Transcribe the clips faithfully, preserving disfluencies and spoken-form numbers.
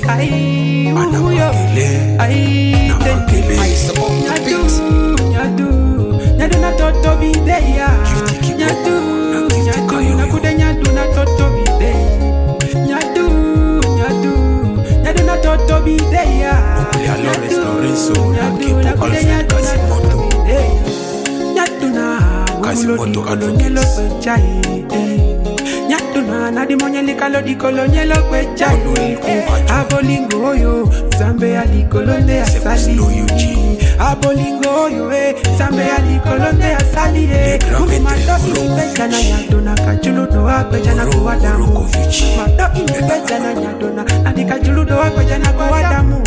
Ay, uyo. Ay, nyadu, nyadu, nyadu na toto bideya. Nyadu, nyadu, na kude nyadu na toto bideya. Nyadu, nyadu, nyadu na toto bideya. Nyadu, nyadu, na kude nyadu na toto bideya. Nyadu na mulo di kolonyelo pechai. Nyadu na na di monyeli kalo di kolonyelo pechai. Abolingo yo, zambe ali kolonde asali. Abolingo yo, eh, zambe ali kolonde asali. Mungu mato imepecha na nyadu na kajulu doa pecha na kuwadamu. Mato imepecha na nyadu na andi kajulu doa pecha na kuwadamu.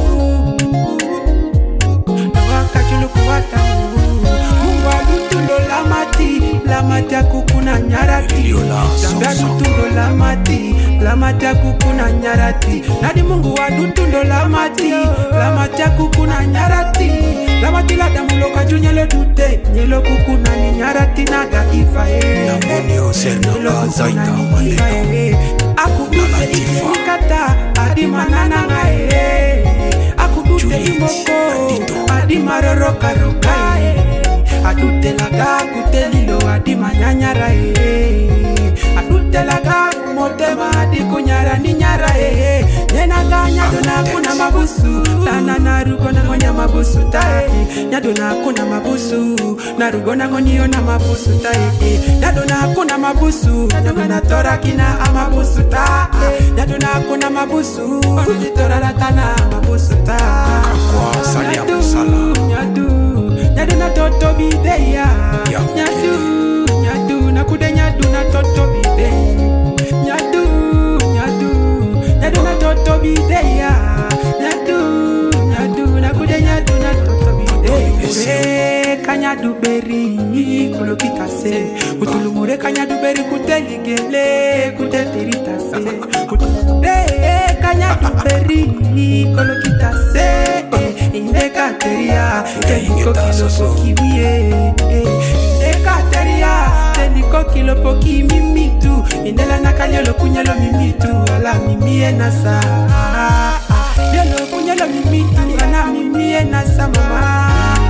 Doa kajulu kuwadamu. Mungu alutundo la mati, la mati akukuna nyarati. Zambe alutundo la mati, la mati akukuna nyarati. Nadi Mungu alutundo la mati, la mati akukuna nyarati. La mati la damu loka junyele dute, nyelo kukuna ni nyarati naga ifa e. Namoni osena bazaita maneno. Akudute ikata, adi manana nga e. Akudute imoko, adi maroro karoka e. Adute laga kute lilo adi manyanyara e. Adute laga kumotema adi kunyara ni nyara e. Nena ga nyado na kuna mabusu, tana na rugo na ngonya mabusu tae. Nyado na kuna mabusu, na rugo na ngonyo na mabusu tae. Nyado na kuna mabusu, nyado na tora kina amabusu tae. Nyado na kuna mabusu, tora ratana mabusu tae. Kakwa sali ya musala. Nyado nyadu na toto bideya. Nyadu, nyadu, na kude nyadu na toto bideya. Nyadu, nyadu, nyadu na toto bideya. Nyadu, nyadu, na kude nyadu na toto bideya. Kanyadu beri, kolokita se. Utulumure kanyadu beri kuteligele, kutelirita se. Utulumure kanyadu beri, kolokita se. Indeka teria, teliko kilo poki miye. Indeka teria, teliko kilo poki mimitu. Indela nakanyelo kunyelo mimitu, ala mimiye nasa. Yelo kunyelo mimitu, ala mimiye nasa mama.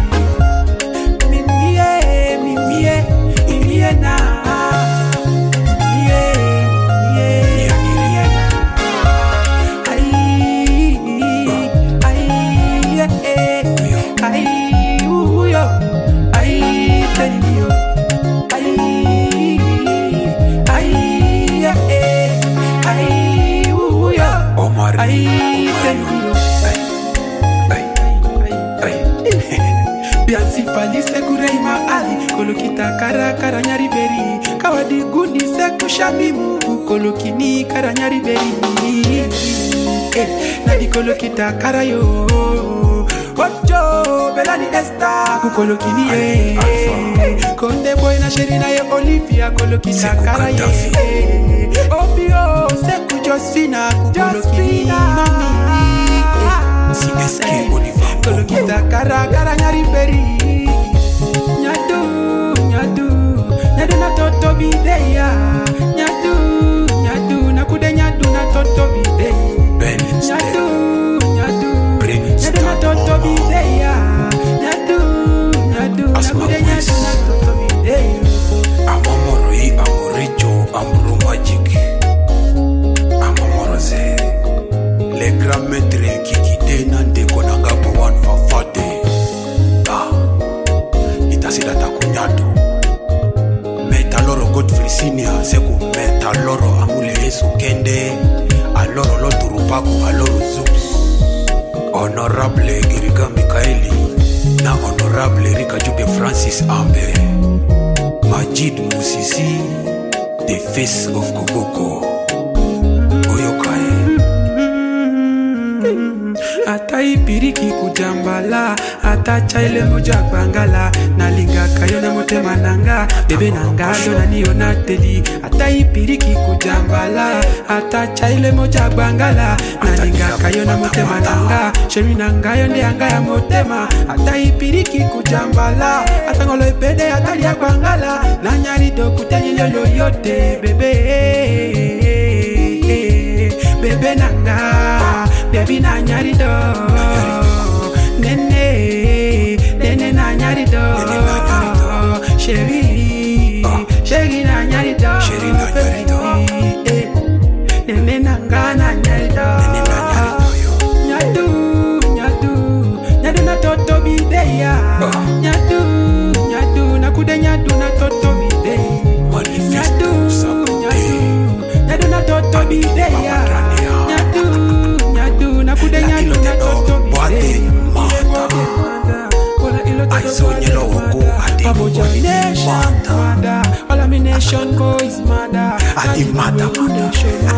Mimiye, mimiye, mimiye na. Mimiye, mimiye, mimiye na. Ay, ay. Ay, uyo, ay, tenio, ay, ay, ay, uyo, Omar, ay, tenio, ay, ay, biansi fali segurei maali, kolokita kara kara nyari beri, kawadi guni seku shamimu, kolokini kara nyari beri, eh, nadi kolokita kara yo. Ojo, belani esta, kukolokini ye. Konde boy na sherina ye Olivia, kolokita kara ye. Obio, seku Josfina, kukolokini mami. si eske Oliver Kolokita kara kara nyari beri. Nyadu, nyadu, nyadu na toto bideya. Nyadu, nyadu, na kude nyadu na toto bideya. Ben Nyadu, nyadu, Bring nyadu na toto bideya. Nyadu, nyadu, na Asma kude Boys. nyadu na toto bideya. Amamoroi Amoricho Amro Magic Amamoroze Le grand maître Kikite Nande Konangabo One Fafate Ah Itasida Takunyato Metaloro Godfrey Senior Seku Metaloro Amule Yesu Kende Aloro Loturupaku Aloro Zups Honorable Giriga Mikaeli Na Honorable Rika Jupe Francis Ambe Majid Musisi The Face of Koboko Oyokae Ata ipiriki kujambala, ata chaile moja bangala. Nalinga kayo na motema nanga, bebe nanga dona niyo nateli. Ata ipiriki kujambala, ata chaile moja bangala. Nalinga kayo na motema nanga, shemi nanga yo ndi anga ya motema. Ata ipiriki kujambala, ata ngolo ipede ata liya bangala. Nanyari do kutenyi lolo yote bebe. Bebe nanga nyarido. Nene, nene na nyarido. Chérie, chérie na nyarido. Chérie na nyarido. Nene na ngana nyarido. Nene na nyarido yo. Nyadu, nyadu, nyadu na toto bideya. Nyadu, nyadu na kude nyadu na toto bideya. Nyadu, nyadu, nyadu na toto bideya. Nyadu, nyadu na kude nyadu na toto bideya. I saw you logo at the Abomination mother, all amination boys mother. At the mother mother.